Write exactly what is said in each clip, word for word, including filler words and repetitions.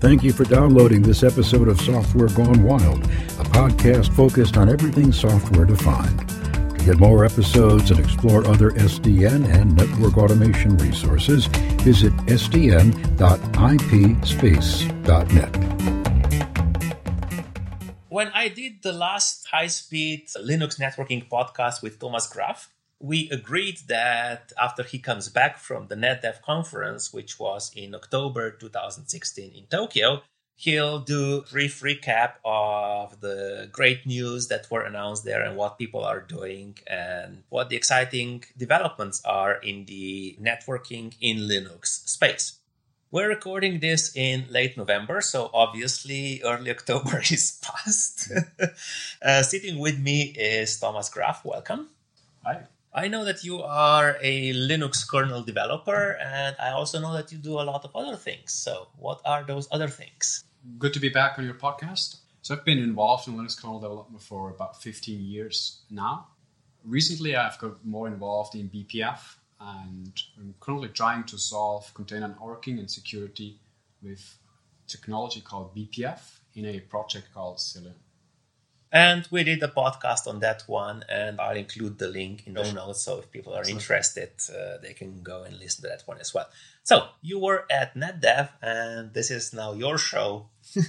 thank you for downloading this episode of Software Gone Wild, a podcast focused on everything software defined. To get more episodes and explore other S D N and network automation resources, visit s d n dot i p space dot net. When I did the last high-speed Linux networking podcast with Thomas Graf, we agreed that after he comes back from the NetDev conference, which was in October twenty sixteen in Tokyo, he'll do a brief recap of the great news that were announced there and what people are doing and what the exciting developments are in the networking in Linux space. We're recording this in late November, so obviously early October is past. uh, sitting with me is Thomas Graf. Welcome. Hi. I know that you are a Linux kernel developer, and I also know that you do a lot of other things. So what are those other things? Good to be back on your podcast. So I've been involved in Linux kernel development for about fifteen years now. Recently, I've got more involved in B P F, and I'm currently trying to solve container networking and security with technology called B P F in a project called Cilium. And we did a podcast on that one, and I'll include the link in the show notes, so if people are interested, uh, they can go and listen to that one as well. So, you were at NetDev, and this is now your show.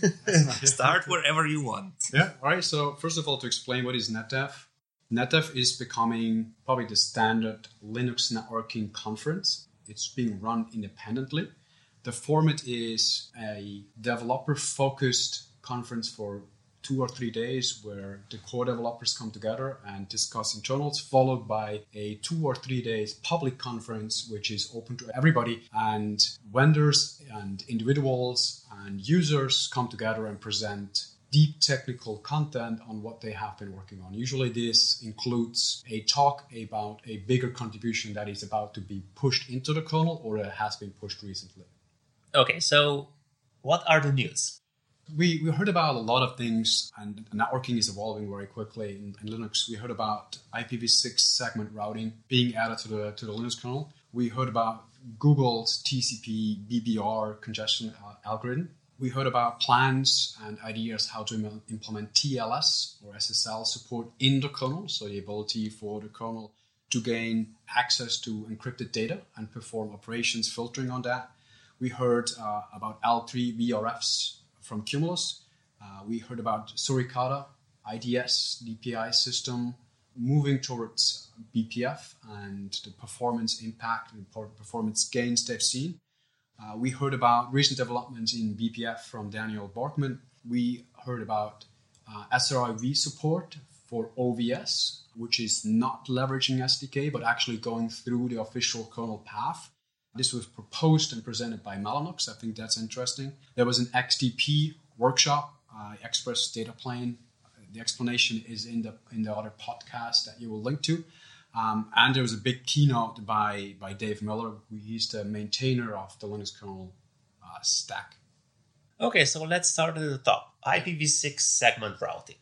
Start wherever you want. Yeah, all right. So, first of all, to explain what is NetDev. NetDev is becoming probably the standard Linux networking conference. It's being run independently. The format is a developer-focused conference for two or three days where the core developers come together and discuss internals, followed by a two or three days public conference, which is open to everybody. And vendors and individuals and users come together and present deep technical content on what they have been working on. Usually this includes a talk about a bigger contribution that is about to be pushed into the kernel or that has been pushed recently. Okay, so what are the news? We we heard about a lot of things, and networking is evolving very quickly in, in Linux. We heard about I P v six segment routing being added to the to the Linux kernel. We heard about Google's T C P B B R congestion algorithm. We heard about plans and ideas how to implement T L S or S S L support in the kernel, so the ability for the kernel to gain access to encrypted data and perform operations filtering on that. We heard uh, about L three V R Fs from Cumulus. Uh, we heard about Suricata, I D S, D P I system, moving towards B P F and the performance impact and performance gains they've seen. Uh, we heard about recent developments in B P F from Daniel Borkman. We heard about uh, S R I V support for O V S, which is not leveraging S D K, but actually going through the official kernel path. This was proposed and presented by Mellanox. I think that's interesting. There was an X D P workshop, uh, Express Data Plane. The explanation is in the in the other podcast that you will link to. Um, and there was a big keynote by, by Dave Miller. He's the maintainer of the Linux kernel uh, stack. Okay, so let's start at the top. I P v six segment routing.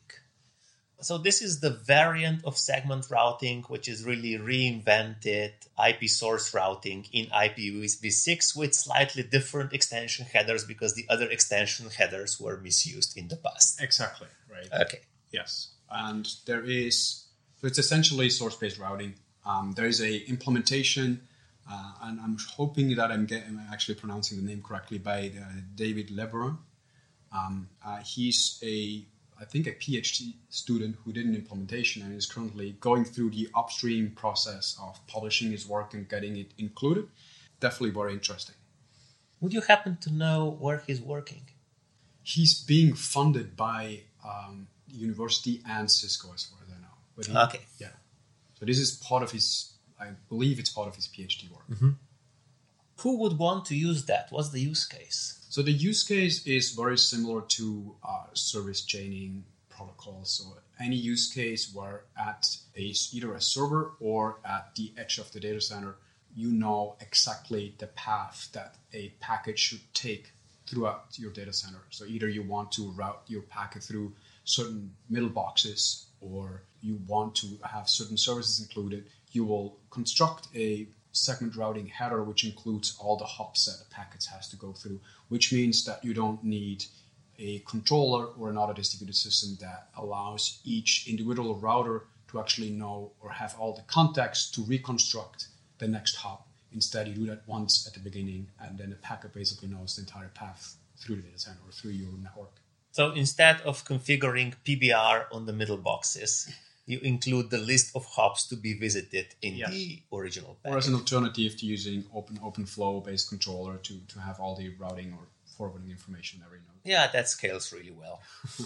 So this is the variant of segment routing, which is really reinvented I P source routing in I P v six with slightly different extension headers because the other extension headers were misused in the past. Exactly, right. Okay. Yes, and there is, so it's essentially source-based routing. Um, there is a implementation, uh, and I'm hoping that I'm, getting, I'm actually pronouncing the name correctly, by uh, David Leveron. Um, uh, he's a I think a PhD student who did an implementation and is currently going through the upstream process of publishing his work and getting it included. Definitely very interesting. Would you happen to know where he's working? He's being funded by um, the university and Cisco, as far as I know. But he, okay. Yeah. So this is part of his, I believe it's part of his PhD work. Mm-hmm. Who would want to use that? What's the use case? So the use case is very similar to uh, service chaining protocols. So any use case where at a, either a server or at the edge of the data center, you know exactly the path that a packet should take throughout your data center. So either you want to route your packet through certain middle boxes or you want to have certain services included, you will construct a segment routing header, which includes all the hops that the packets has to go through, which means that you don't need a controller or another distributed system that allows each individual router to actually know or have all the context to reconstruct the next hop. Instead, you do that once at the beginning, and then the packet basically knows the entire path through the data center or through your network. So instead of configuring P B R on the middle boxes, you include the list of hops to be visited in yes. the original packet. Or as an alternative to using open OpenFlow-based controller to, to have all the routing or forwarding information every node. Yeah, that scales really well.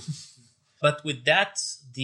But with that,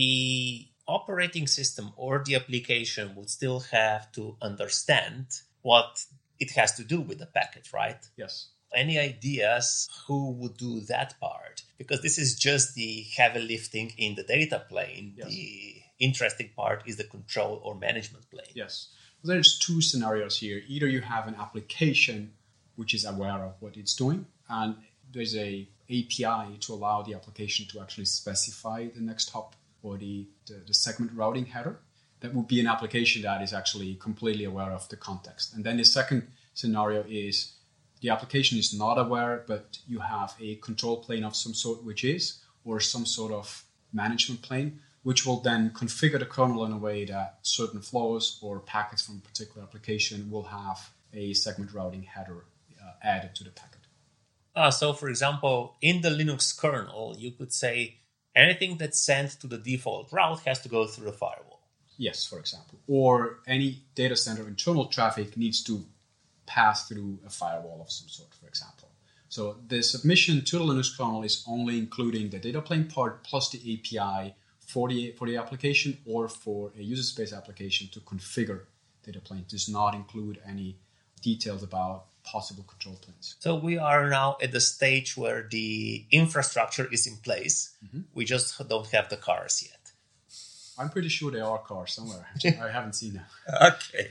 the operating system or the application would still have to understand what it has to do with the packet, right? Yes. Any ideas who would do that part? Because this is just the heavy lifting in the data plane. Yes. The interesting part is the control or management plane. Yes. There's two scenarios here. Either you have an application which is aware of what it's doing, and there's a A P I to allow the application to actually specify the next hop or the, the, the segment routing header. That would be an application that is actually completely aware of the context. And then the second scenario is the application is not aware, but you have a control plane of some sort, which is, or some sort of management plane, which will then configure the kernel in a way that certain flows or packets from a particular application will have a segment routing header uh, added to the packet. Ah, so for example, in the Linux kernel, you could say anything that's sent to the default route has to go through a firewall. Yes, for example. Or any data center internal traffic needs to pass through a firewall of some sort, for example. So the submission to the Linux kernel is only including the data plane part plus the A P I for the, for the application or for a user space application to configure data plane. It does not include any details about possible control planes. So we are now at the stage where the infrastructure is in place. Mm-hmm. We just don't have the cars yet. I'm pretty sure there are cars somewhere. I haven't seen them. Okay.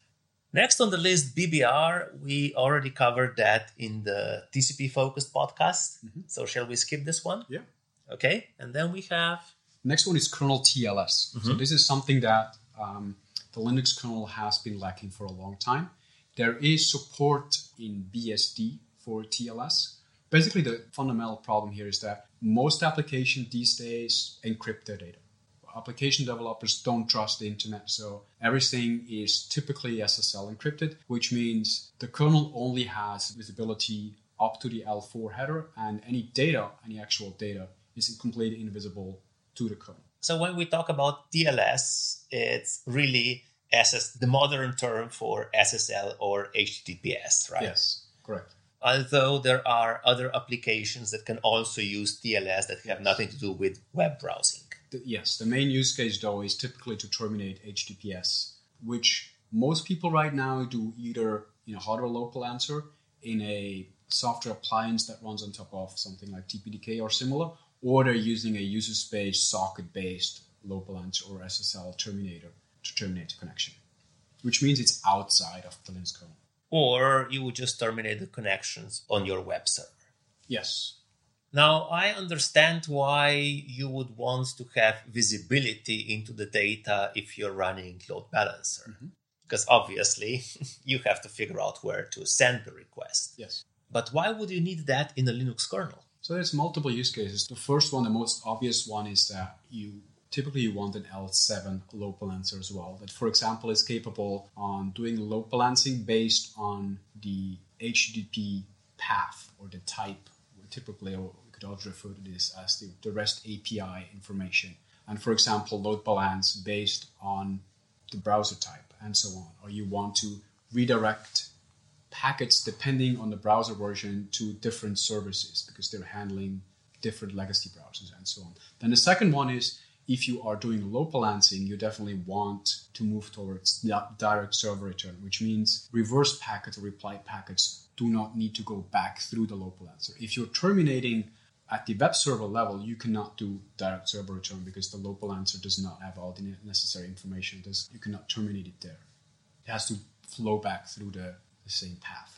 Next on the list, B B R. We already covered that in the T C P-focused podcast. Mm-hmm. So shall we skip this one? Yeah. Okay. And then we have... Next one is kernel T L S. Mm-hmm. So this is something that um, the Linux kernel has been lacking for a long time. There is support in B S D for T L S. Basically, the fundamental problem here is that most applications these days encrypt their data. Application developers don't trust the internet, so everything is typically S S L encrypted, which means the kernel only has visibility up to the L four header, and any data, any actual data, is completely invisible to the kernel. So when we talk about T L S, it's really S S, the modern term for S S L or H T T P S, right? Yes, correct. Although there are other applications that can also use T L S that have nothing to do with web browsing. The, yes, the main use case, though, is typically to terminate H T T P S, which most people right now do either in a hardware local answer, in a software appliance that runs on top of something like T P D K or similar, or they're using a user space socket-based local answer or S S L terminator to terminate the connection, which means it's outside of the Linux kernel. Or you would just terminate the connections on your web server. Yes. Now, I understand why you would want to have visibility into the data if you're running load balancer. Mm-hmm. Because obviously, you have to figure out where to send the request. Yes. But why would you need that in the Linux kernel? So there's multiple use cases. The first one, the most obvious one, is that you typically you want an L seven load balancer as well. That, for example, is capable on doing load balancing based on the H T T P path or the type. Typically, we could also refer to this as the, the REST A P I information. And for example, load balance based on the browser type and so on. Or you want to redirect packets depending on the browser version to different services because they're handling different legacy browsers and so on. Then the second one is if you are doing load balancing, you definitely want to move towards direct server return, which means reverse packets or reply packets do not need to go back through the load balancer. If you're terminating at the web server level, you cannot do direct server return because the load balancer does not have all the necessary information. Does you cannot terminate it there. It has to flow back through the, the same path.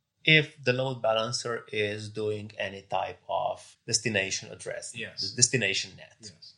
If the load balancer is doing any type of destination address, yes. the destination net. Yes. Yeah.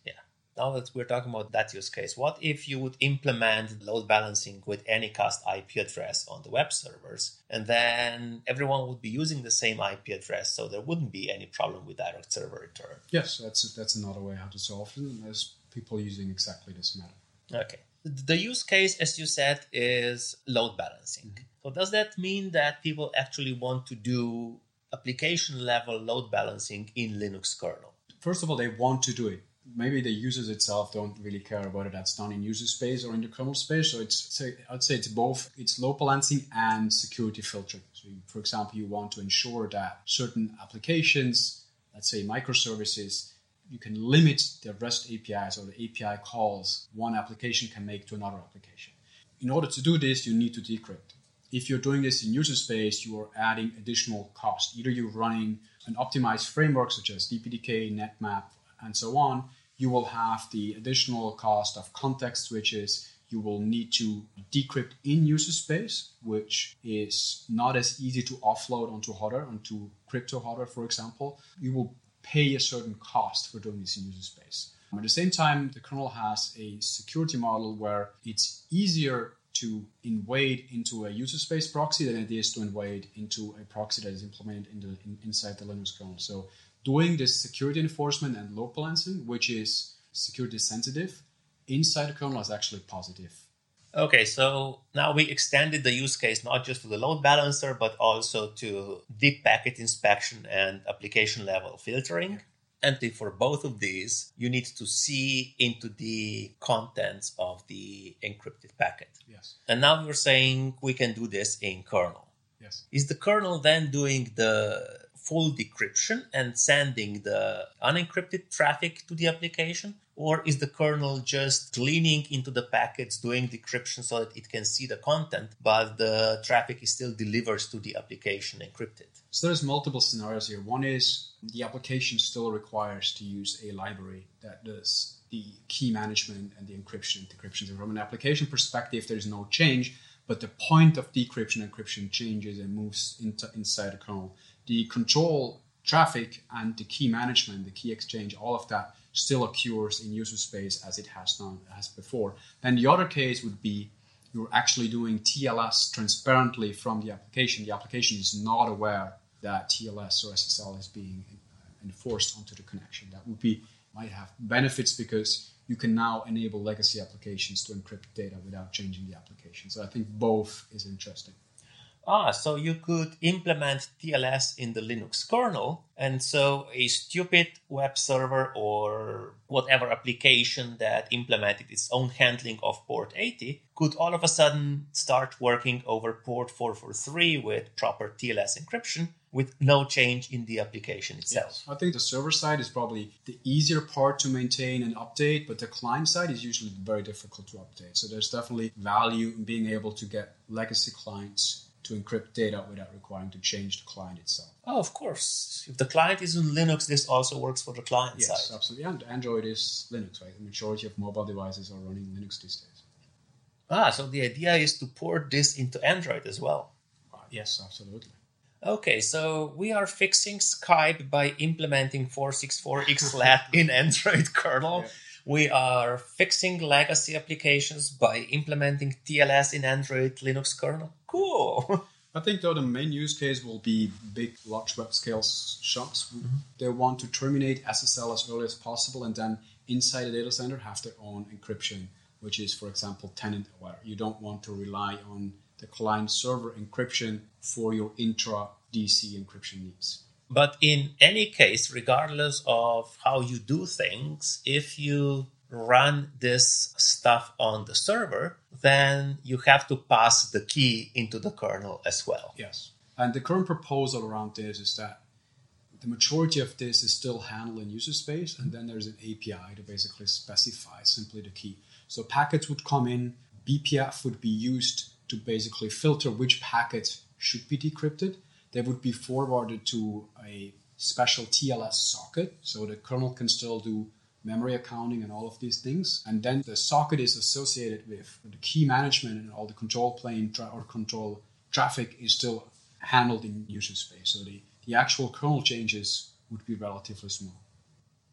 Now that we're talking about that use case, what if you would implement load balancing with Anycast I P address on the web servers, and then everyone would be using the same I P address, so there wouldn't be any problem with direct server return? Yes, that's that's another way how to solve it. And there's people using exactly this method. Okay. The use case, as you said, is load balancing. Mm-hmm. So does that mean that people actually want to do application level load balancing in Linux kernel? First of all, they want to do it. Maybe the users itself don't really care whether that's done in user space or in the kernel space. So it's, so I'd say it's both. It's load balancing and security filtering. So you, for example, you want to ensure that certain applications, let's say microservices, you can limit the REST A P Is or the A P I calls one application can make to another application. In order to do this, you need to decrypt. If you're doing this in user space, you are adding additional cost. Either you're running an optimized framework such as D P D K, NetMap, and so on. You will have the additional cost of context switches. You will need to decrypt in user space, which is not as easy to offload onto Hodder, onto crypto Hodder, for example. You will pay a certain cost for doing this in user space. At the same time, the kernel has a security model where it's easier to invade into a user space proxy than it is to invade into a proxy that is implemented in the, in, inside the Linux kernel. So doing this security enforcement and load balancing, which is security sensitive, inside the kernel is actually positive. Okay, so now we extended the use case not just to the load balancer, but also to deep packet inspection and application level filtering. And for both of these, you need to see into the contents of the encrypted packet. Yes. And now you're saying we can do this in kernel. Yes. Is the kernel then doing the full decryption and sending the unencrypted traffic to the application? Or is the kernel just leaning into the packets, doing decryption so that it can see the content, but the traffic is still delivered to the application encrypted? So there's multiple scenarios here. One is the application still requires to use a library that does the key management and the encryption, decryption. So from an application perspective, there's no change, but the point of decryption and encryption changes and moves into, inside the kernel. The control traffic and the key management, the key exchange, all of that still occurs in user space as it has done as before. Then the other case would be you're actually doing T L S transparently from the application. The application is not aware that T L S or S S L is being enforced onto the connection. That would be might have benefits because you can now enable legacy applications to encrypt data without changing the application. So I think both is interesting. Ah, so you could implement T L S in the Linux kernel, and so a stupid web server or whatever application that implemented its own handling of port eighty could all of a sudden start working over port four forty-three with proper T L S encryption with no change in the application itself. Yes. I think the server side is probably the easier part to maintain and update, but the client side is usually very difficult to update. So there's definitely value in being able to get legacy clients to encrypt data without requiring to change the client itself. Oh, of course. If the client is in Linux, this also works for the client yes, side. Yes, absolutely. And Android is Linux, right? The majority of mobile devices are running Linux these days. Ah, so the idea is to port this into Android as well. Uh, yes, absolutely. Okay, so we are fixing Skype by implementing four sixty-four X lat in Android kernel. Yeah. We are fixing legacy applications by implementing T L S in Android Linux kernel. Cool. I think, though, the main use case will be big, large web scale shops. Mm-hmm. They want to terminate S S L as early as possible and then inside the data center have their own encryption, which is, for example, tenant aware. You don't want to rely on the client server encryption for your intra-D C encryption needs. But in any case, regardless of how you do things, if you run this stuff on the server, then you have to pass the key into the kernel as well. Yes. And the current proposal around this is that the majority of this is still handled in user space, and then there's an A P I to basically specify simply the key. So packets would come in, B P F would be used to basically filter which packet should be decrypted. They would be forwarded to a special T L S socket, so the kernel can still do memory accounting and all of these things. And then the socket is associated with the key management and all the control plane tra- or control traffic is still handled in user space. So the, the actual kernel changes would be relatively small.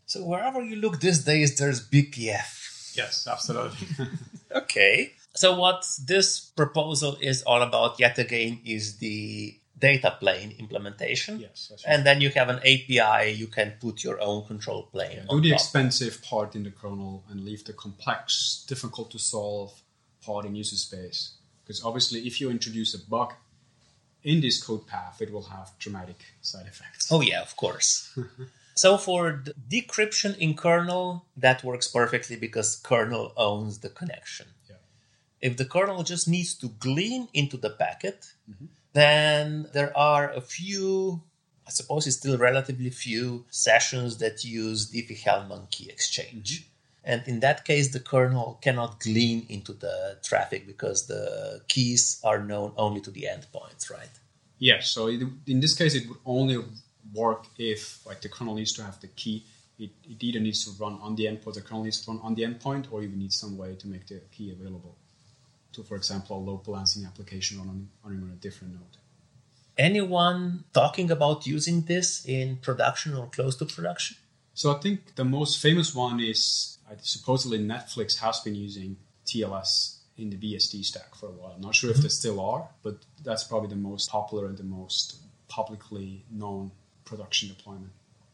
So wherever you look these days, there's B P F. Yes, absolutely. Okay. So what this proposal is all about, yet again, is the data plane implementation. Yes, that's right. And then you have an A P I, you can put your own control plane Yeah, on do the top. expensive part in the kernel and leave the complex, difficult to solve part in user space. Because obviously, if you introduce a bug in this code path, it will have dramatic side effects. Oh yeah, of course. So for the decryption in kernel, that works perfectly because kernel owns the connection. Yeah. If the kernel just needs to glean into the packet, Mm-hmm. then there are a few, I suppose it's still relatively few, sessions that use Diffie-Hellman key exchange. Mm-hmm. And in that case, the kernel cannot glean into the traffic because the keys are known only to the endpoints, right? Yes, so it, in this case, it would only work if like the kernel needs to have the key. It, it either needs to run on the endpoint, the kernel needs to run on the endpoint, or you need some way to make the key available to, for example, a load balancing application running, running on a different node. Anyone talking about using this in production or close to production? So I think the most famous one is uh, supposedly Netflix has been using T L S in the B S D stack for a while. I'm not sure if they still are, but that's probably the most popular and the most publicly known production deployment.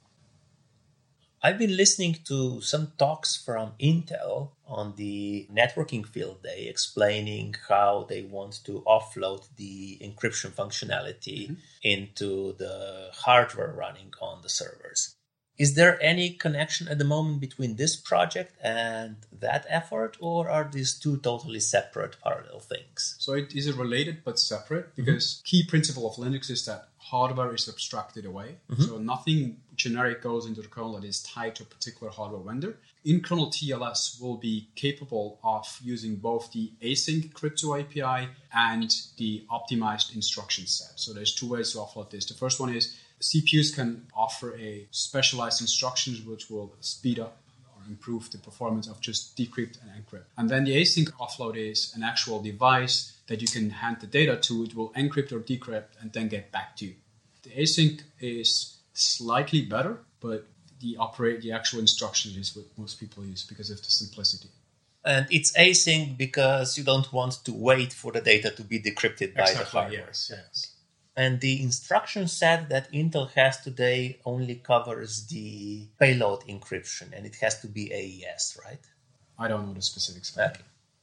I've been listening to some talks from Intel on the networking field day explaining how they want to offload the encryption functionality mm-hmm. into the hardware running on the servers. Is there any connection at the moment between this project and that effort, or are these two totally separate parallel things? So it is related but separate, because mm-hmm. key principle of Linux is that hardware is abstracted away. Mm-hmm. So nothing generic goes into the kernel that is tied to a particular hardware vendor. In kernel, T L S will be capable of using both the async crypto A P I and the optimized instruction set. So there's two ways to offload this. The first one is C P Us can offer a specialized instructions which will speed up or improve the performance of just decrypt and encrypt. And then the async offload is an actual device that you can hand the data to. It will encrypt or decrypt and then get back to you. The async is slightly better, but the operate the actual instruction is what most people use because of the simplicity. And it's async because you don't want to wait for the data to be decrypted by exactly, the hardware. Yes, yes. And the instruction set that Intel has today only covers the payload encryption, and it has to be A E S, right? I don't know the specifics. Okay.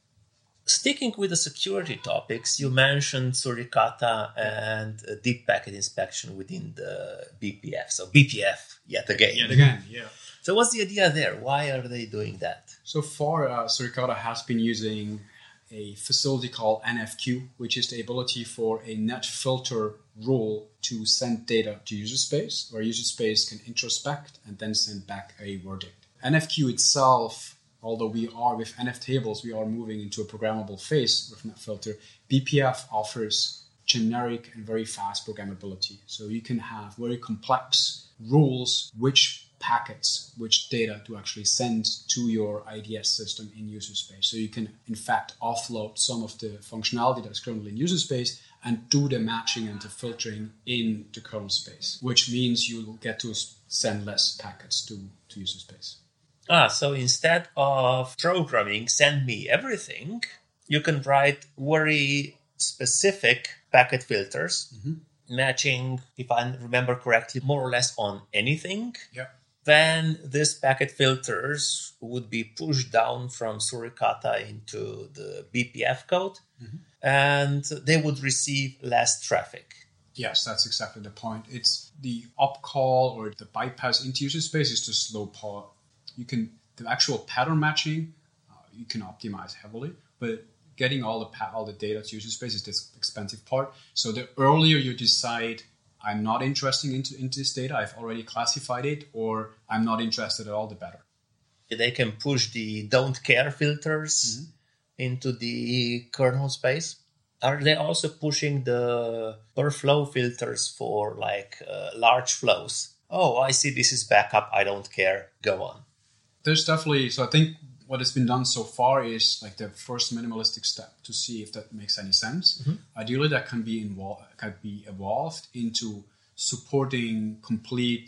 Sticking with the security topics, you mentioned Suricata and deep packet inspection within the B P F. So B P F, yet again. Yet again, yeah. So what's the idea there? Why are they doing that? So far, uh, Suricata has been using a facility called N F Q, which is the ability for a net filter rule to send data to user space, where user space can introspect and then send back a verdict. N F Q itself, although we are with N F tables, we are moving into a programmable phase with net filter. B P F offers generic and very fast programmability. So you can have very complex rules, which packets, which data to actually send to your I D S system in user space. So you can, in fact, offload some of the functionality that's currently in user space and do the matching and the filtering in the kernel space, which means you'll get to send less packets to, to user space. Ah, so instead of programming, send me everything, you can write very specific packet filters, mm-hmm. matching, if I remember correctly, more or less on anything. Yeah. Then these packet filters would be pushed down from Suricata into the B P F code, mm-hmm. and they would receive less traffic. Yes, that's exactly the point. It's the up call or the bypass into user space is the slow part. You can, the actual pattern matching, uh, you can optimize heavily, but getting all the pa- all the data to user space is the expensive part. So the earlier you decide, I'm not interested into, into this data, I've already classified it, or I'm not interested at all, the better. They can push the don't care filters mm-hmm. into the kernel space. Are they also pushing the per flow filters for like uh, large flows? Oh, I see this is backup, I don't care, go on. There's definitely, so I think what has been done so far is like the first minimalistic step to see if that makes any sense. Mm-hmm. Ideally, that can be involved, can be evolved into supporting complete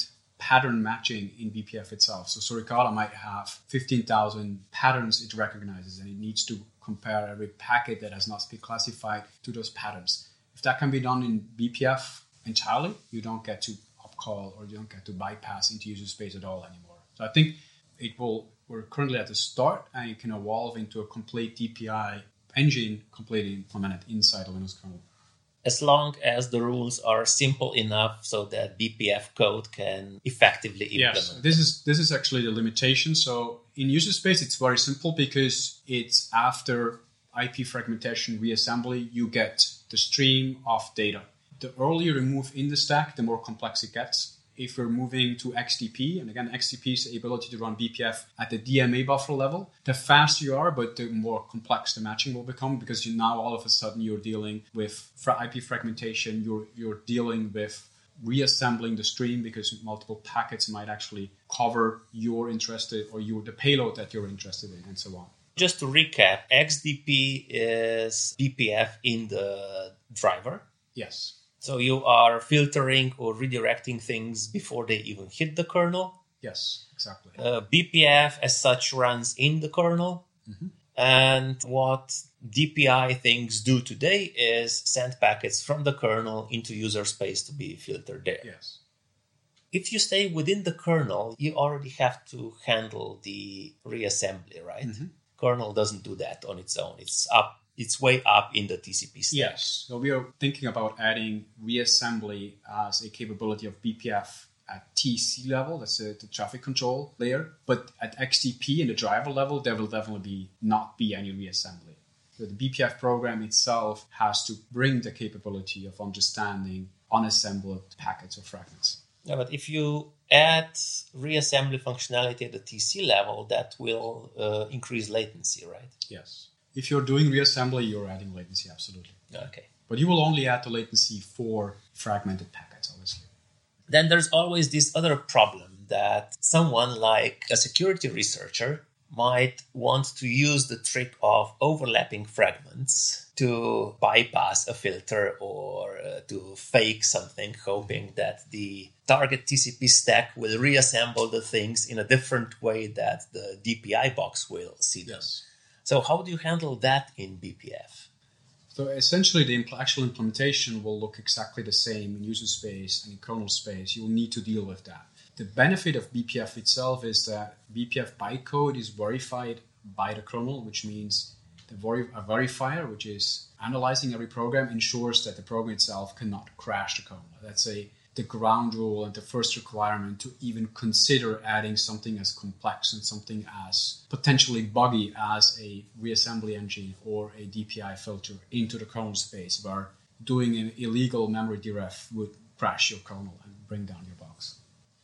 pattern matching in B P F itself. So Suricata might have fifteen thousand patterns it recognizes, and it needs to compare every packet that has not been classified to those patterns. If that can be done in B P F entirely, you don't get to upcall or you don't get to bypass into user space at all anymore. So I think it will, we're currently at the start, and it can evolve into a complete D P I engine completely implemented inside the Linux kernel. As long as the rules are simple enough so that B P F code can effectively implement. Yes, this is this is actually the limitation. So in user space, it's very simple because it's after I P fragmentation reassembly, you get the stream of data. The earlier you move in the stack, the more complex it gets. If we're moving to X D P, and again, X D P is the ability to run B P F at the D M A buffer level, the faster you are, but the more complex the matching will become, because you now all of a sudden you're dealing with I P fragmentation, you're you're dealing with reassembling the stream because multiple packets might actually cover your interested or your the payload that you're interested in, and so on. Just to recap, X D P is B P F in the driver. Yes. So you are filtering or redirecting things before they even hit the kernel. Yes, exactly. Uh, B P F as such runs in the kernel. Mm-hmm. And what D P I things do today is send packets from the kernel into user space to be filtered there. Yes. If you stay within the kernel, you already have to handle the reassembly, right? Mm-hmm. Kernel doesn't do that on its own. It's up. It's way up in the T C P stack. Yes. So we are thinking about adding reassembly as a capability of B P F at T C level. That's a, the traffic control layer. But at X D P in the driver level, there will definitely be not be any reassembly. So the B P F program itself has to bring the capability of understanding unassembled packets or fragments. Yeah, but if you add reassembly functionality at the T C level, that will uh, increase latency, right? Yes. If you're doing reassembly, you're adding latency, absolutely. Okay. But you will only add the latency for fragmented packets, obviously. Then there's always this other problem that someone like a security researcher might want to use the trick of overlapping fragments to bypass a filter or uh, to fake something, hoping that the target T C P stack will reassemble the things in a different way that the D P I box will see them. Yes. So how do you handle that in B P F? So essentially, the impl- actual implementation will look exactly the same in user space and in kernel space. You will need to deal with that. The benefit of B P F itself is that B P F bytecode is verified by the kernel, which means the ver- a verifier, which is analyzing every program, ensures that the program itself cannot crash the kernel. That's a the ground rule and the first requirement to even consider adding something as complex and something as potentially buggy as a reassembly engine or a D P I filter into the kernel space, where doing an illegal memory deref would crash your kernel and bring down your box.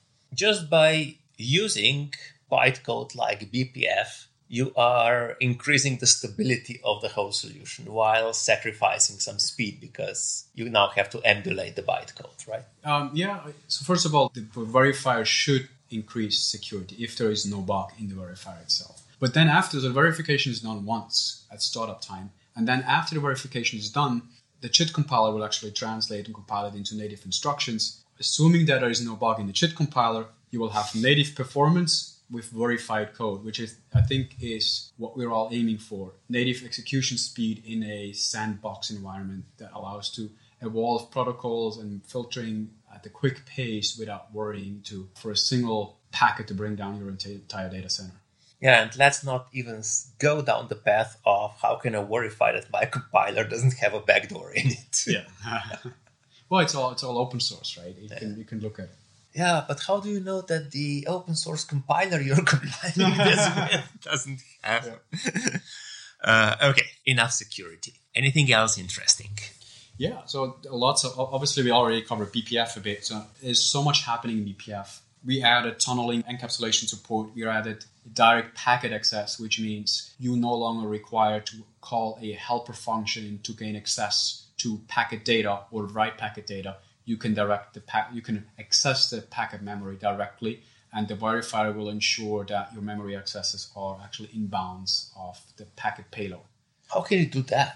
Just by using bytecode like B P F, you are increasing the stability of the whole solution while sacrificing some speed because you now have to emulate the bytecode, right? Um, yeah. So first of all, the verifier should increase security if there is no bug in the verifier itself. But then after the verification is done once at startup time, and then after the verification is done, the C H I T compiler will actually translate and compile it into native instructions. Assuming that there is no bug in the C H I T compiler, you will have native performance with verified code, which is, I think, is what we're all aiming for. Native execution speed in a sandbox environment that allows to evolve protocols and filtering at a quick pace without worrying to for a single packet to bring down your entire data center. Yeah, and let's not even go down the path of how can I verify that my compiler doesn't have a backdoor in it. Yeah. Well, it's all it's all open source, right? You yeah. can you can look at it. Yeah, but how do you know that the open source compiler you're compiling this with doesn't have? Yeah. uh, okay, enough security. Anything else interesting? Yeah, so lots of, obviously we already covered B P F a bit. So there's so much happening in B P F. We added tunneling encapsulation support. We added direct packet access, which means you no longer require to call a helper function to gain access to packet data or write packet data. You can direct the pack, you can access the packet memory directly, and the verifier will ensure that your memory accesses are actually in bounds of the packet payload. How can you do that?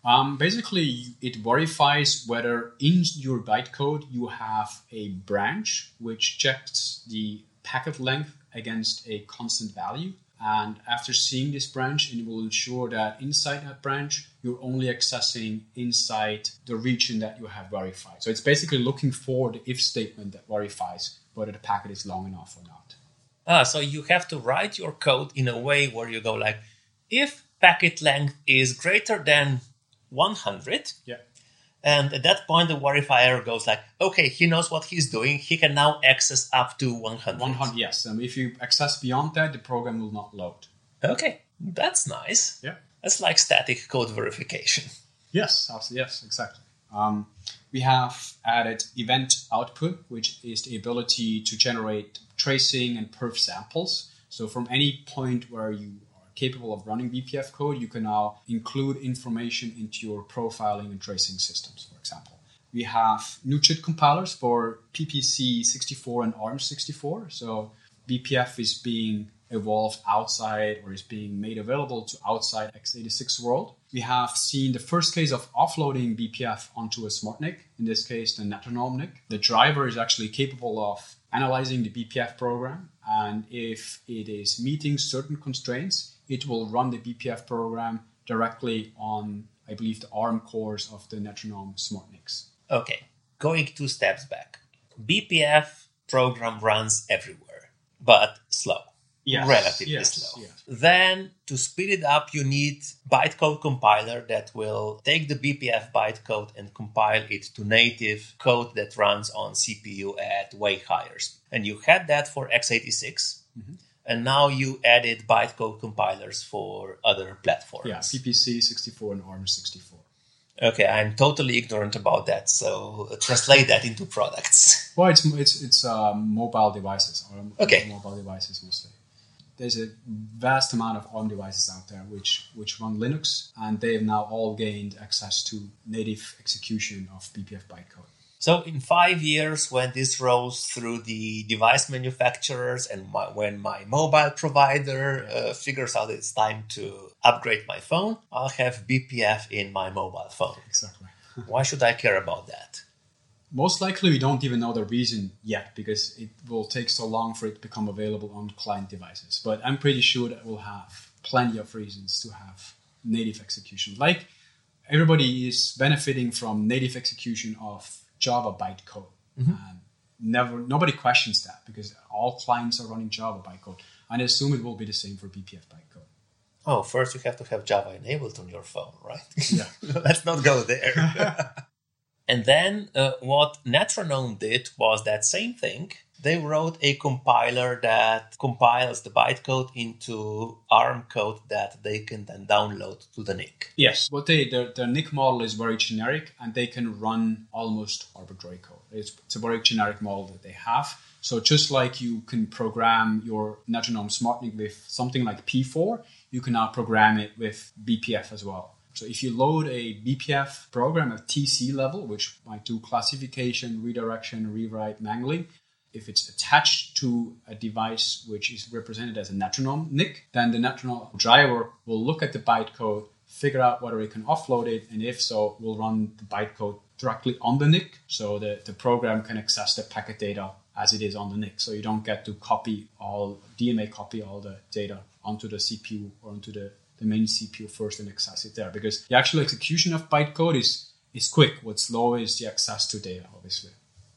Um, basically, it verifies whether in your bytecode you have a branch which checks the packet length against a constant value. And after seeing this branch, it will ensure that inside that branch, you're only accessing inside the region that you have verified. So it's basically looking for the if statement that verifies whether the packet is long enough or not. Ah, so you have to write your code in a way where you go like, if packet length is greater than one hundred, yeah. And at that point, the verifier goes like, okay, he knows what he's doing. He can now access up to one hundred. one hundred, yes. And if you access beyond that, the program will not load. Okay, that's nice. Yeah. That's like static code verification. Yes, absolutely. Yes, exactly. Um, we have added event output, which is the ability to generate tracing and perf samples. So from any point where you capable of running B P F code, you can now include information into your profiling and tracing systems, for example. We have new JIT compilers for P P C sixty-four and ARM sixty-four. So B P F is being evolved outside or is being made available to outside x eighty-six world. We have seen the first case of offloading B P F onto a smart N I C, in this case the Netronome N I C. The driver is actually capable of analyzing the B P F program, and if it is meeting certain constraints, it will run the B P F program directly on, I believe, the ARM cores of the Netronome Smart N I Cs. Okay, going two steps back. B P F program runs everywhere, but slow. Yes, relatively yes, slow. yes. Then to speed it up, you need bytecode compiler that will take the B P F bytecode and compile it to native code that runs on C P U at way higher speed. And you had that for x eighty-six, mm-hmm. and now you added bytecode compilers for other platforms. Yeah, P P C sixty-four and ARM sixty-four. Okay, I'm totally ignorant about that, so translate that into products. Well, it's it's it's uh, mobile devices, or okay. mobile devices mostly. There's a vast amount of ARM devices out there which, which run Linux, and they have now all gained access to native execution of B P F bytecode. So in five years, when this rolls through the device manufacturers and my, when my mobile provider uh, figures out it's time to upgrade my phone, I'll have B P F in my mobile phone. Exactly. Why should I care about that? Most likely, we don't even know the reason yet because it will take so long for it to become available on client devices. But I'm pretty sure that we'll have plenty of reasons to have native execution. Like everybody is benefiting from native execution of Java bytecode. Mm-hmm. And never, nobody questions that because all clients are running Java bytecode. And I assume it will be the same for B P F bytecode. Oh, first you have to have Java enabled on your phone, right? Yeah. Let's not go there. And then uh, what Netronome did was that same thing. They wrote a compiler that compiles the bytecode into ARM code that they can then download to the N I C. Yes, but they, their, their N I C model is very generic and they can run almost arbitrary code. It's, it's a very generic model that they have. So just like you can program your Netronome Smart N I C with something like P four, you can now program it with B P F as well. So if you load a B P F program at T C level, which might do classification, redirection, rewrite, mangling, if it's attached to a device which is represented as a Netronome N I C, then the Netronome driver will look at the bytecode, figure out whether it can offload it, and if so, will run the bytecode directly on the N I C, so the, the program can access the packet data as it is on the N I C. So you don't get to copy all, D M A copy all the data onto the C P U or onto the the main C P U first and access it there, because the actual execution of bytecode is, is quick. What's slow is the access to data, obviously.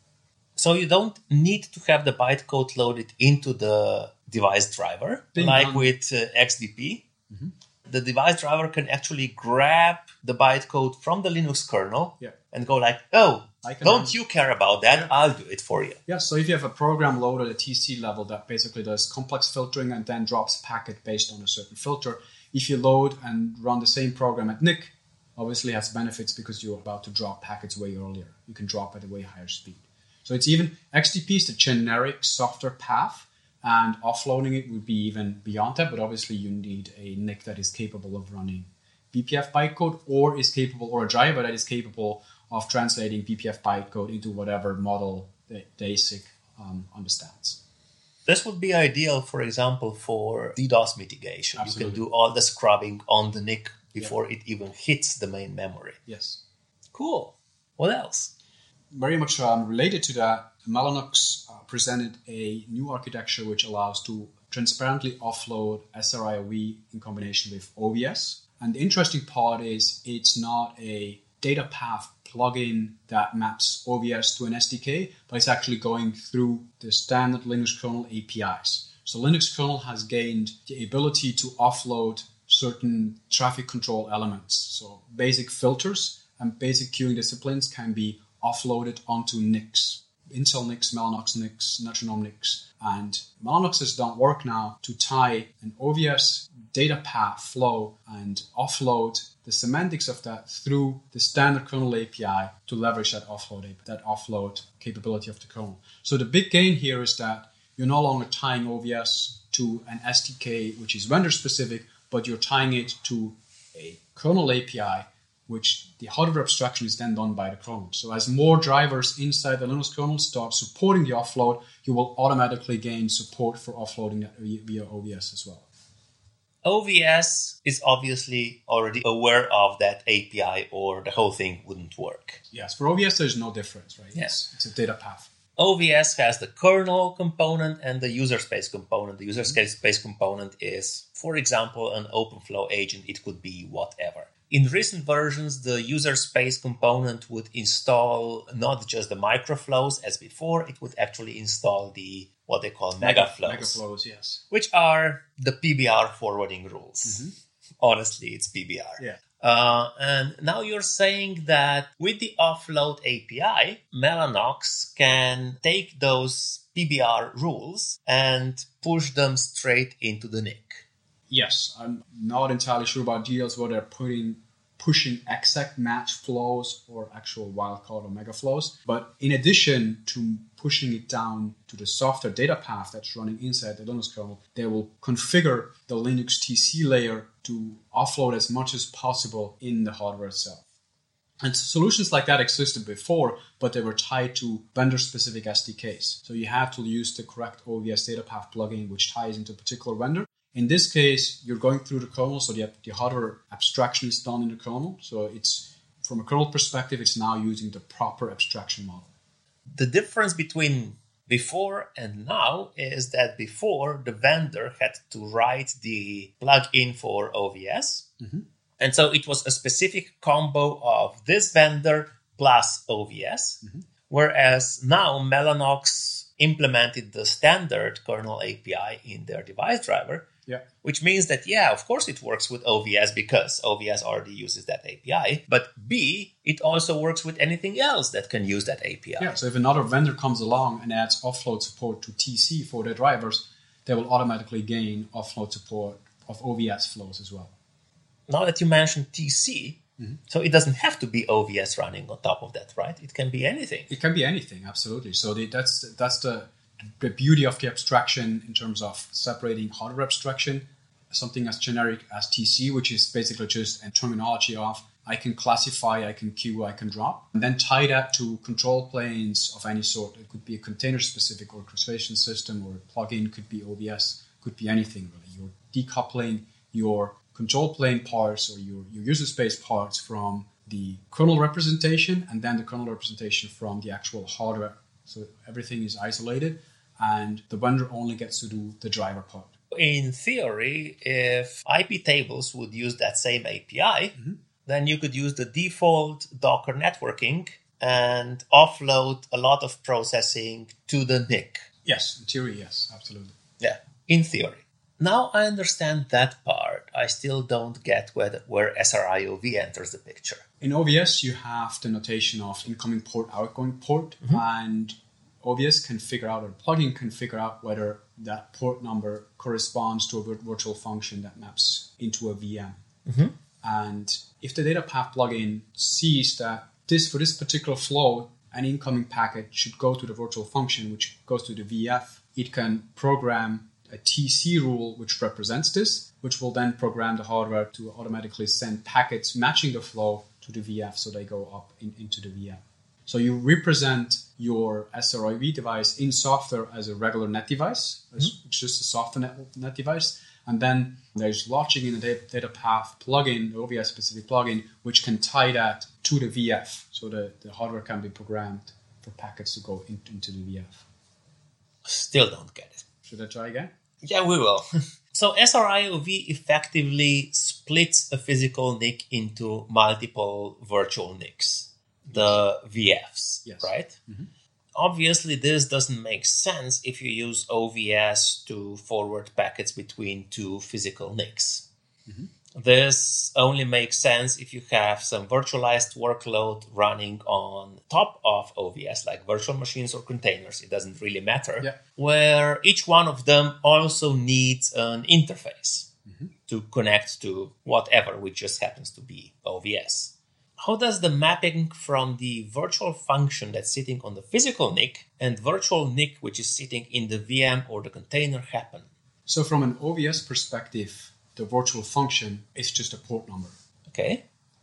So you don't need to have the bytecode loaded into the device driver, Being like done. with uh, X D P. Mm-hmm. The device driver can actually grab the bytecode from the Linux kernel yeah. and go like, oh, don't run. you care about that? Yeah. I'll do it for you. Yeah, so if you have a program loaded at T C level that basically does complex filtering and then drops a packet based on a certain filter, if you load and run the same program at N I C, obviously has benefits because you're about to drop packets way earlier. You can drop at a way higher speed. So it's even, X D P is the generic software path, and offloading it would be even beyond that, but obviously you need a N I C that is capable of running B P F bytecode or is capable, or a driver that is capable of translating B P F bytecode into whatever model that the A S I C um, understands. This would be ideal, for example, for DDoS mitigation. Absolutely. You can do all the scrubbing on the N I C before yeah. it even hits the main memory. Yes. Cool. What else? Very much um, related to that, Mellanox uh, presented a new architecture which allows to transparently offload S R I O V in combination with O V S. And the interesting part is it's not a data path plugin that maps O V S to an S D K, but it's actually going through the standard Linux kernel A P Is. So Linux kernel has gained the ability to offload certain traffic control elements. So basic filters and basic queuing disciplines can be offloaded onto N I Cs. Intel N I C, Mellanox N I C, Metronome N I C. And Mellanox has done work now to tie an O V S data path flow and offload the semantics of that through the standard kernel A P I to leverage that offload, that offload capability of the kernel. So the big gain here is that you're no longer tying O V S to an S D K, which is vendor specific, but you're tying it to a kernel A P I, which the hardware abstraction is then done by the kernel. So as more drivers inside the Linux kernel start supporting the offload, you will automatically gain support for offloading that via O V S as well. O V S is obviously already aware of that A P I or the whole thing wouldn't work. Yes, for O V S there's no difference, right? Yes. It's, it's a data path. O V S has the kernel component and the user space component. The user space component is, for example, an OpenFlow agent. It could be whatever. In recent versions, the user space component would install not just the microflows as before, it would actually install the what they call megaflows. Megaflows, yes. Which are the P B R forwarding rules. Mm-hmm. Honestly, it's P B R. Yeah. Uh, and now you're saying that with the offload A P I, Mellanox can take those P B R rules and push them straight into the N I C. Yes, I'm not entirely sure about details whether they're putting pushing exact match flows or actual wildcard or megaflows. But in addition to pushing it down to the software data path that's running inside the Linux kernel, they will configure the Linux T C layer to offload as much as possible in the hardware itself. And solutions like that existed before, but they were tied to vendor-specific S D Ks. So you have to use the correct O V S data path plugin, which ties into a particular vendor. In this case, you're going through the kernel, so the, the hardware abstraction is done in the kernel. So it's from a kernel perspective, it's now using the proper abstraction model. The difference between before and now is that before the vendor had to write the plugin for O V S. Mm-hmm. And so it was a specific combo of this vendor plus O V S. Mm-hmm. Whereas now Mellanox implemented the standard kernel A P I in their device driver. Yeah. Which means that, yeah, of course it works with O V S because O V S already uses that A P I. But B, it also works with anything else that can use that A P I. Yeah, so if another vendor comes along and adds offload support to T C for their drivers, they will automatically gain offload support of O V S flows as well. Now that you mentioned T C, mm-hmm. so it doesn't have to be O V S running on top of that, right? It can be anything. It can be anything, absolutely. So the, that's that's the the beauty of the abstraction in terms of separating hardware abstraction, something as generic as T C, which is basically just a terminology of I can classify, I can queue, I can drop, and then tie that to control planes of any sort. It could be a container-specific orchestration system, or a plugin, could be O V S, could be anything really. You're decoupling your control plane parts or your, your user space parts from the kernel representation, and then the kernel representation from the actual hardware. So everything is isolated, and the vendor only gets to do the driver part. In theory, if I P tables would use that same A P I, mm-hmm. then you could use the default Docker networking and offload a lot of processing to the N I C. Yes, in theory, yes, absolutely. Yeah, in theory. Now I understand that part. I still don't get where, where S R I O V enters the picture. In O V S, you have the notation of incoming port, outgoing port, mm-hmm. and O V S can figure out, or plugin can figure out whether that port number corresponds to a virtual function that maps into a V M. Mm-hmm. And if the data path plugin sees that this for this particular flow, an incoming packet should go to the virtual function, which goes to the V F, it can program a T C rule which represents this, which will then program the hardware to automatically send packets matching the flow to the V F so they go up in, into the V M. So you represent your S R I O V device in software as a regular net device, mm-hmm. it's just a software net, net device, And then there's logic in the data path plugin, the O V S specific plugin, which can tie that to the V F. So the, the hardware can be programmed for packets to go in, into the V F. Still don't get it. Should I try again? Yeah, we will. So S R I O V effectively splits a physical N I C into multiple virtual N I Cs, the V Fs, yes. right? Mm-hmm. Obviously, this doesn't make sense if you use O V S to forward packets between two physical N I Cs. Mm-hmm. This only makes sense if you have some virtualized workload running on top of O V S, like virtual machines or containers. It doesn't really matter. Yeah. Where each one of them also needs an interface mm-hmm. to connect to whatever, which just happens to be O V S. How does the mapping from the virtual function that's sitting on the physical N I C and virtual N I C, which is sitting in the V M or the container, happen? So from an O V S perspective, the virtual function is just a port number. Okay.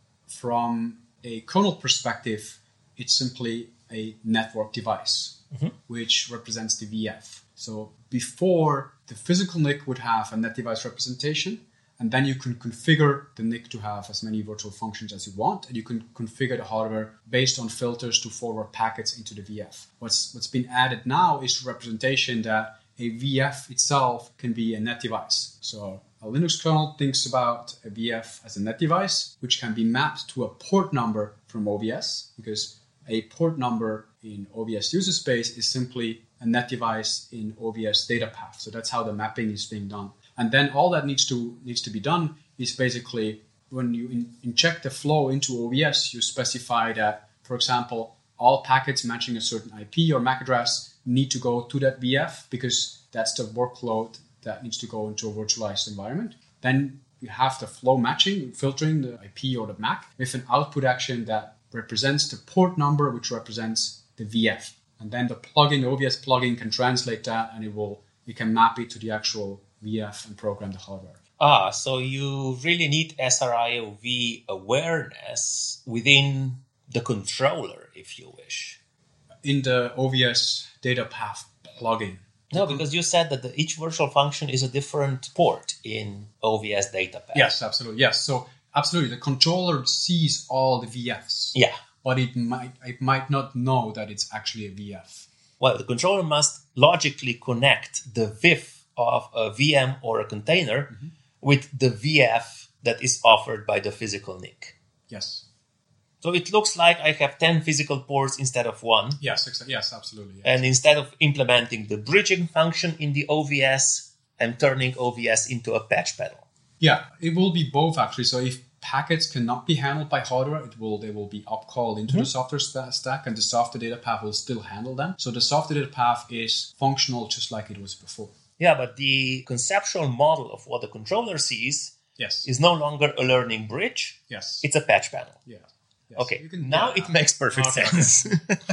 From a kernel perspective, it's simply a network device, mm-hmm. which represents the V F. So before, the physical N I C would have a net device representation, and then you can configure the N I C to have as many virtual functions as you want, and you can configure the hardware based on filters to forward packets into the V F. What's what's been added now is the representation that a V F itself can be a net device. So a Linux kernel thinks about a V F as a net device, which can be mapped to a port number from O V S, because a port number in O V S user space is simply a net device in O V S data path. So that's how the mapping is being done. And then all that needs to needs to be done is basically when you in, inject the flow into O V S, you specify that, for example, all packets matching a certain I P or M A C address need to go to that V F because that's the workload that needs to go into a virtualized environment. Then you have the flow matching, filtering the I P or the M A C with an output action that represents the port number, which represents the V F. And then the plugin, the O V S plugin, can translate that, and it will it can map it to the actual V F and program the hardware. Ah, so you really need S R I O V awareness within the controller, if you wish. In the O V S data path plugin. No, because you said that the, each virtual function is a different port in O V S data path. Yes, absolutely. Yes, so absolutely, the controller sees all the V Fs. Yeah, but it might it might not know that it's actually a V F. Well, the controller must logically connect the V I F of a V M or a container mm-hmm. with the V F that is offered by the physical N I C. Yes. So it looks like I have ten physical ports instead of one. Yes, exa- yes, absolutely. Yes. And instead of implementing the bridging function in the O V S, I'm turning O V S into a patch panel. Yeah, it will be both actually. So if packets cannot be handled by hardware, it will they will be upcalled into mm-hmm. the software st- stack, and the software data path will still handle them. So the software data path is functional just like it was before. Yeah, but the conceptual model of what the controller sees yes. is no longer a learning bridge. Yes. It's a patch panel. Yeah. Yes. Okay, can, now yeah. it makes perfect okay. sense.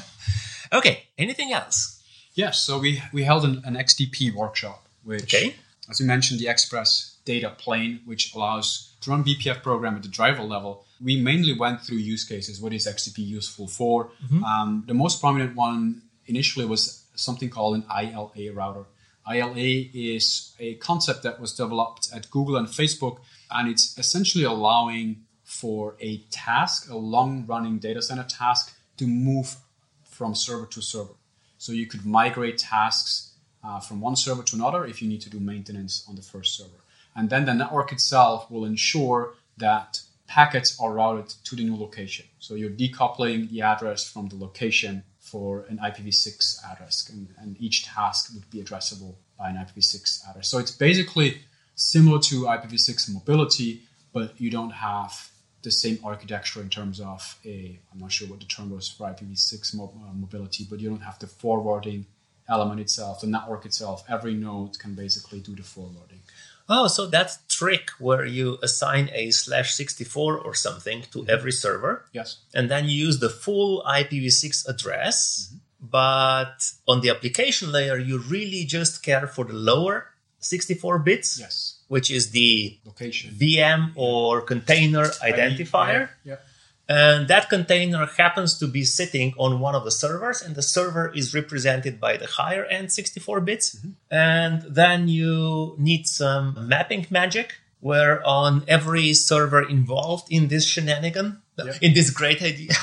Okay, anything else? Yes, so we, we held an, an X D P workshop, which, okay. as we mentioned, the Express data plane, which allows to run B P F program at the driver level. We mainly went through use cases. What is X D P useful for? Mm-hmm. Um, the most prominent one initially was something called an I L A router. I L A is a concept that was developed at Google and Facebook, and it's essentially allowing for a task, a long-running data center task, to move from server to server. So you could migrate tasks uh, from one server to another if you need to do maintenance on the first server. And then the network itself will ensure that packets are routed to the new location. So you're decoupling the address from the location for an I P v six address, and, and each task would be addressable by an I P v six address. So it's basically similar to I P v six mobility, but you don't have the same architecture in terms of a, I'm not sure what the term was for I P v six mo- uh, mobility, but you don't have the forwarding element itself, the network itself. Every node can basically do the forwarding. Oh, so that trick where you assign a slash sixty-four or something to every server. Yes. And then you use the full I P v six address, mm-hmm. but on the application layer, you really just care for the lower sixty-four bits. Yes. Which is the location, V M or container identifier. Yeah. And that container happens to be sitting on one of the servers, and the server is represented by the higher end sixty-four bits. Mm-hmm. And then you need some mapping magic, where on every server involved in this shenanigan, yep. in this great idea,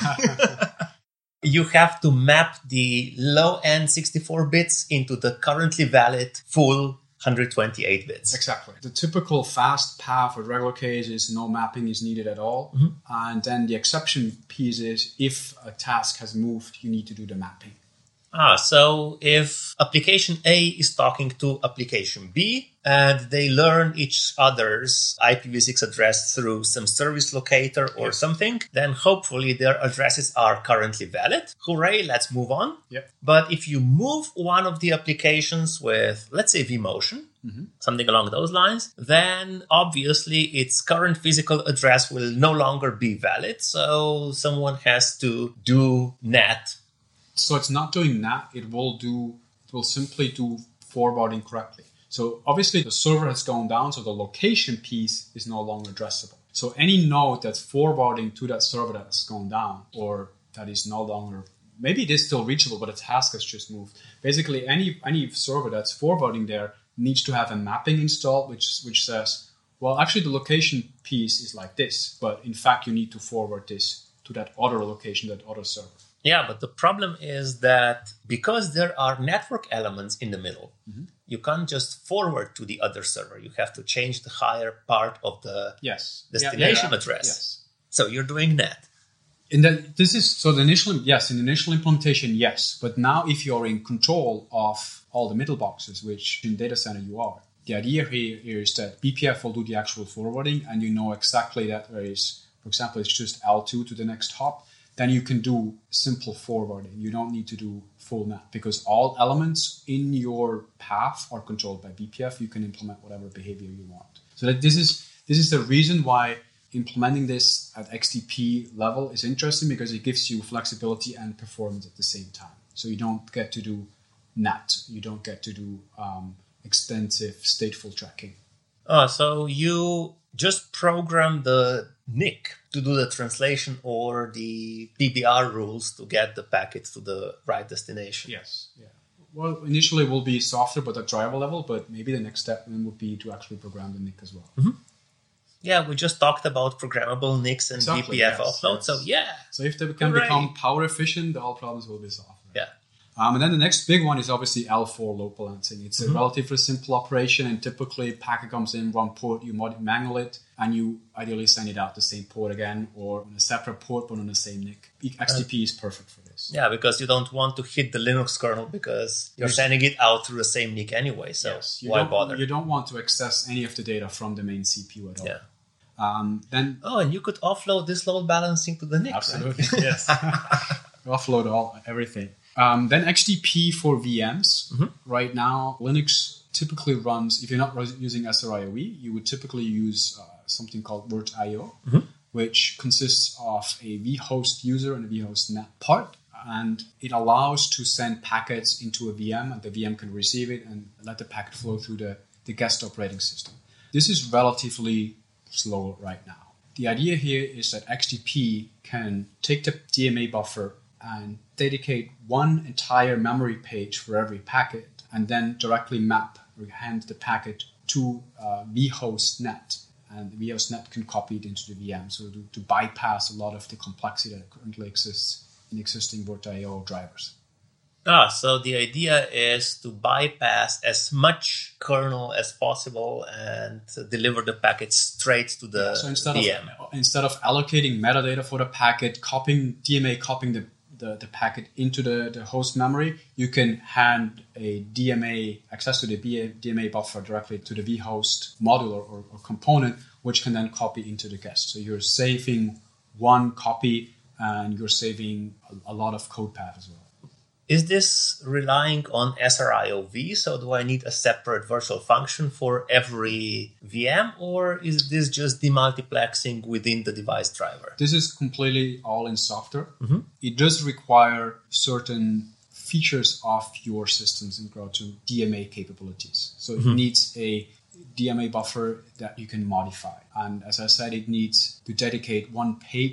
you have to map the low-end sixty-four bits into the currently valid full one hundred twenty-eight bits. Exactly. The typical fast path or regular case is no mapping is needed at all. Mm-hmm. And then the exception piece is if a task has moved, you need to do the mapping. Ah, so if application A is talking to application B and they learn each other's I P v six address through some service locator or yep. something, then hopefully their addresses are currently valid. Hooray, let's move on. Yep. But if you move one of the applications with, let's say, vMotion, mm-hmm. something along those lines, then obviously its current physical address will no longer be valid. So someone has to do net. So it's not doing that. It will do. It will simply do forwarding correctly. So obviously the server has gone down, so the location piece is no longer addressable. So any node that's forwarding to that server that's gone down, or that is no longer, maybe it is still reachable, but a task has just moved. Basically, any any server that's forwarding there needs to have a mapping installed, which which says, well, actually the location piece is like this, but in fact you need to forward this to that other location, that other server. Yeah, but the problem is that because there are network elements in the middle, mm-hmm. you can't just forward to the other server. You have to change the higher part of the yes. destination yeah, yeah, address. Yes. So you're doing net. And then this is so the initial yes, in the initial implementation, yes. But now if you're in control of all the middle boxes, which in data center you are, the idea here is that B P F will do the actual forwarding, and you know exactly that there is, for example, it's just L two to the next hop. Then you can do simple forwarding. You don't need to do full map because all elements in your path are controlled by B P F. You can implement whatever behavior you want. So that this is this is the reason why implementing this at X T P level is interesting, because it gives you flexibility and performance at the same time. So you don't get to do N A T. You don't get to do um, extensive stateful tracking. Oh, so you just program the N I C to do the translation or the P B R rules to get the packet to the right destination. Yes. Yeah. Well, initially it will be software, but at driver level, but maybe the next step then would be to actually program the N I C as well. Mm-hmm. Yeah, we just talked about programmable N I Cs and exactly, B P F yes, offload, yes. so yeah. So if they can Hooray. become power efficient, all problems will be solved. Yeah. Um, and then the next big one is obviously L four load balancing. It's a mm-hmm. relatively simple operation, and typically packet comes in one port, you mod- manual it, and you ideally send it out the same port again, or on a separate port, but on the same N I C. X T P uh, is perfect for this. Yeah, because you don't want to hit the Linux kernel because you're sending it out through the same N I C anyway, so yes, you why don't, bother? You don't want to access any of the data from the main C P U at all. Yeah. Um, then oh, and you could offload this load balancing to the N I C. Absolutely, right? yes. Offload all everything. Um, then X T P for V Ms. Mm-hmm. Right now, Linux typically runs, if you're not using S R I O E, you would typically use uh, something called virtio, mm-hmm. which consists of a vhost user and a vhost net part. And it allows to send packets into a V M, and the V M can receive it and let the packet flow through the, the guest operating system. This is relatively slow right now. The idea here is that X T P can take the D M A buffer and dedicate one entire memory page for every packet, and then directly map or hand the packet to uh, vhost net, and the vhost net can copy it into the V M, so to, to bypass a lot of the complexity that currently exists in existing virtio drivers. Ah, so the idea is to bypass as much kernel as possible and deliver the packet straight to the yeah, so instead V M. Of, instead of allocating metadata for the packet, copying D M A, copying the The, the packet into the, the host memory, you can hand a D M A access to the D M A buffer directly to the vhost module or, or component, which can then copy into the guest. So you're saving one copy and you're saving a, a lot of code path as well. Is this relying on S R I O V? So do I need a separate virtual function for every V M, or is this just demultiplexing within the device driver? This is completely all in software. Mm-hmm. It does require certain features of your systems in regard to D M A capabilities. So it mm-hmm. needs a D M A buffer that you can modify. And as I said, it needs to dedicate one page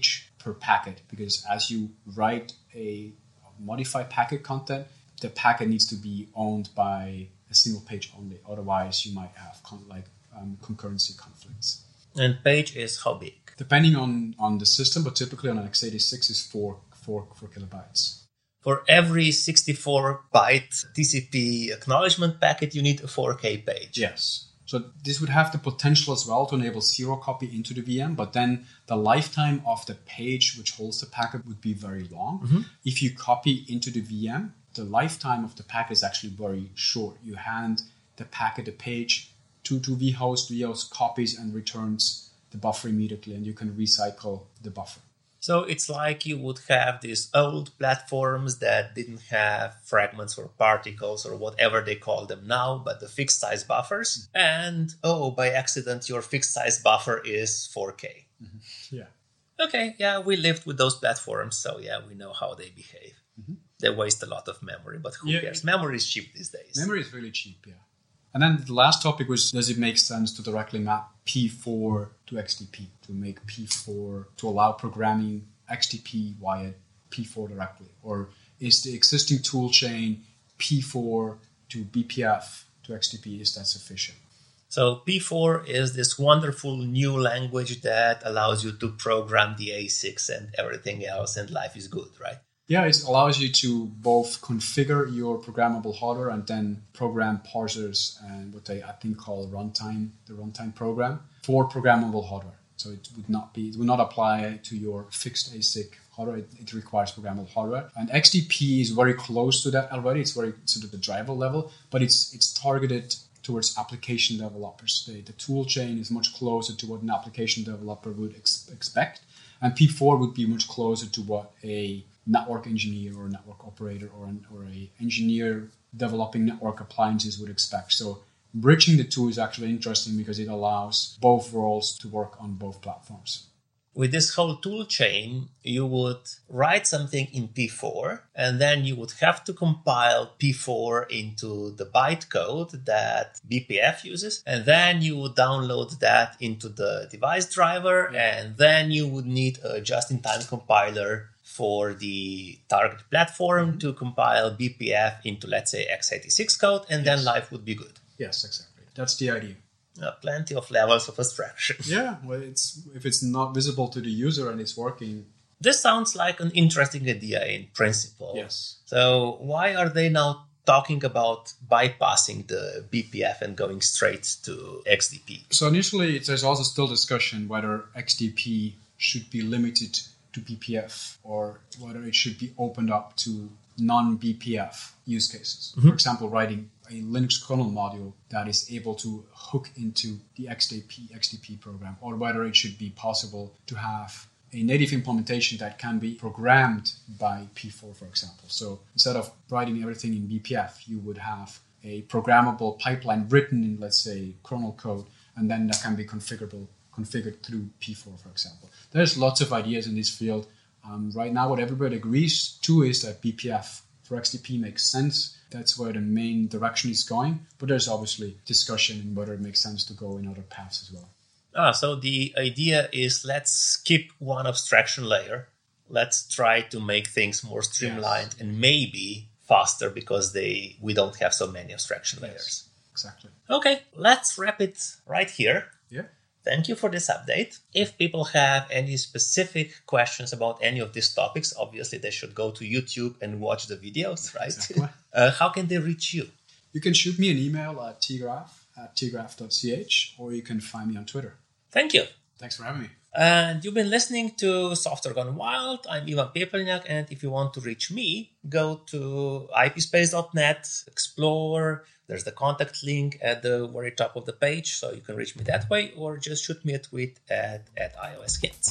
per packet, because as you write a modified packet content, the packet needs to be owned by a single page only. Otherwise, you might have con- like um, concurrency conflicts. And page is how big? Depending on, on the system, but typically on an x eighty-six is four, four, four kilobytes. For every sixty-four byte T C P acknowledgement packet, you need a four K page. Yes. So this would have the potential as well to enable zero copy into the V M, but then the lifetime of the page which holds the packet would be very long. Mm-hmm. If you copy into the V M, the lifetime of the packet is actually very short. You hand the packet, the page, to, to vhost, vhost copies and returns the buffer immediately, and you can recycle the buffer. So it's like you would have these old platforms that didn't have fragments or particles or whatever they call them now, but the fixed size buffers. And, oh, by accident, your fixed size buffer is four K. Mm-hmm. Yeah. Okay, yeah, we lived with those platforms, so yeah, we know how they behave. Mm-hmm. They waste a lot of memory, but who yeah. cares? Memory is cheap these days. Memory is really cheap, yeah. And then the last topic was, does it make sense to directly map P four to X D P, to make P four, to allow programming X D P via P four directly? Or is the existing tool chain P four to B P F to X D P, is that sufficient? So P four is this wonderful new language that allows you to program the A SICs and everything else, and life is good, right? Yeah, it allows you to both configure your programmable hardware and then program parsers and what they, I think, call runtime, the runtime program for programmable hardware. So it would not be, it would not apply to your fixed A SIC hardware. It, it requires programmable hardware. And X D P is very close to that already. It's very sort of the driver level, but it's it's targeted towards application developers. The, the tool chain is much closer to what an application developer would ex- expect. And P four would be much closer to what a network engineer or a network operator or an or a engineer developing network appliances would expect. So bridging the two is actually interesting because it allows both roles to work on both platforms. With this whole tool chain, you would write something in P four, and then you would have to compile P four into the bytecode that B P F uses, and then you would download that into the device driver, and then you would need a just-in-time compiler for the target platform mm-hmm. to compile B P F into, let's say, x eighty-six code, and yes. then life would be good. Yes, exactly. That's the idea. Uh, plenty of levels of abstraction. Yeah, well, it's if it's not visible to the user and it's working. This sounds like an interesting idea in principle. Yes. So why are they now talking about bypassing the B P F and going straight to X D P? So initially, there's also still discussion whether X D P should be limited to B P F or whether it should be opened up to non-B P F use cases. Mm-hmm. For example, writing a Linux kernel module that is able to hook into the X D P, X D P program, or whether it should be possible to have a native implementation that can be programmed by P four, for example. So instead of writing everything in B P F, you would have a programmable pipeline written in, let's say, kernel code, and then that can be configurable, configured through P four, for example. There's lots of ideas in this field. Um, right now, what everybody agrees to is that B P F for X D P makes sense. That's where the main direction is going. But there's obviously discussion in whether it makes sense to go in other paths as well. Ah, so the idea is let's skip one abstraction layer. Let's try to make things more streamlined yes. and maybe faster because they we don't have so many abstraction layers. Yes, exactly. Okay, let's wrap it right here. Yeah. Thank you for this update. If people have any specific questions about any of these topics, obviously they should go to YouTube and watch the videos, right? Exactly. uh, how can they reach you? You can shoot me an email at tgraph at tgraph dot c h, or you can find me on Twitter. Thank you. Thanks for having me. And you've been listening to Software Gone Wild. I'm Ivan Pepelniak, and if you want to reach me, go to I P space dot net, explore. There's the contact link at the very top of the page, so you can reach me that way, or just shoot me a tweet at, at iOS Hints.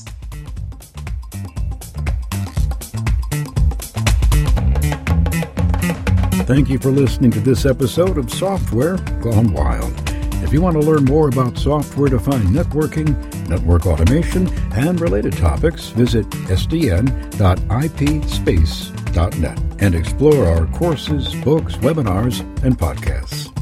Thank you for listening to this episode of Software Gone Wild. If you want to learn more about software-defined networking, network automation, and related topics, visit s d n dot i p space dot net and explore our courses, books, webinars, and podcasts.